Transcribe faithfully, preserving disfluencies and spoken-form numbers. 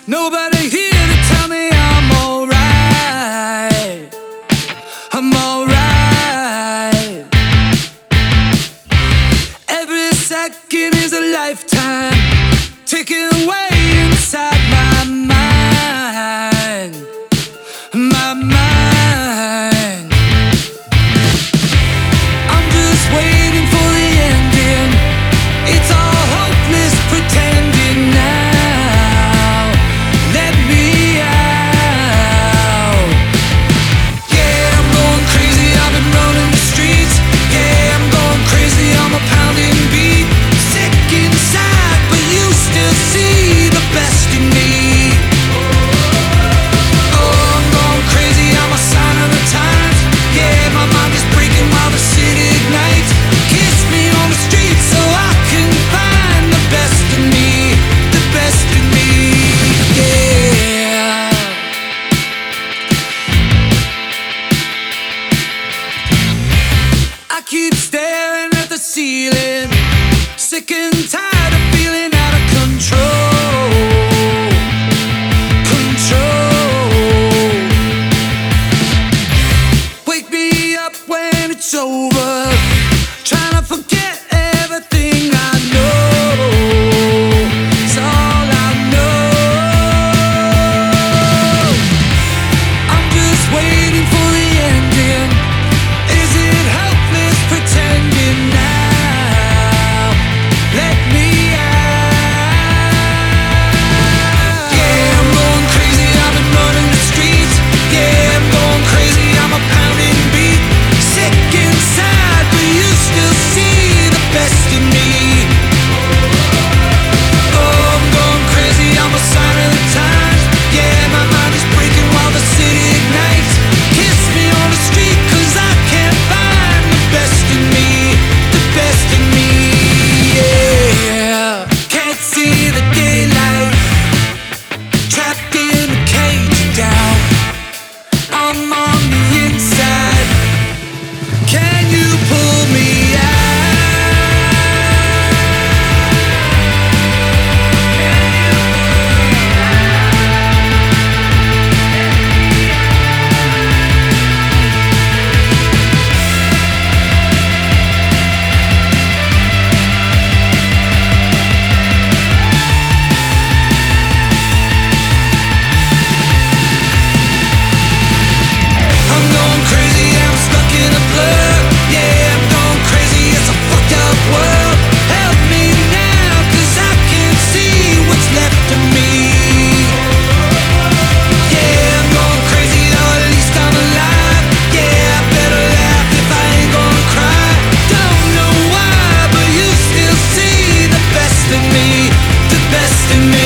Nobody here to tell me I'm alright. I'm alright. Every second is a lifetime ticking away inside my mind. My mind. I'm just waiting for the ending. It's all hopeless pretending now. Let me out. Yeah, I'm going crazy, I've been running the streets. Yeah, I'm going crazy, I'm a pounding beat. Sick inside, but you still see the best in me. Oh, I'm going crazy, I'm a sign of the times. Yeah, my mind is breaking while the city ignites. Kiss me on the street so I can find the best in me. The best in me, yeah. I keep staring at the ceiling, sick and tired of feeling out of control. Control. Wake me up when it's over. Trying to forget everything I know. It's all I know. I'm just waiting for the ending. Is it helpless pretending now? Let me out. Yeah, I'm going crazy, I've been running the streets. Yeah, I'm going crazy, I'm a pounding beat. Sick inside, but you still see the best in me. Oh, I'm going crazy, I'm a sign of the times. Yeah, my mind is breaking while the city ignites. Kiss me on the street, cause I can't find the best in me. The best in me, yeah. Can't see the daylight. Trapped in a cage down. I'm on the inside. Can you pull me I'm going crazy, I'm stuck in a blur. Yeah, I'm going crazy, it's a fucked up world. Help me now, cause I can't see what's left of me. Yeah, I'm going crazy, though at least I'm alive. Yeah, I better laugh if I ain't gonna cry. Don't know why, but you still see the best in me. The best in me.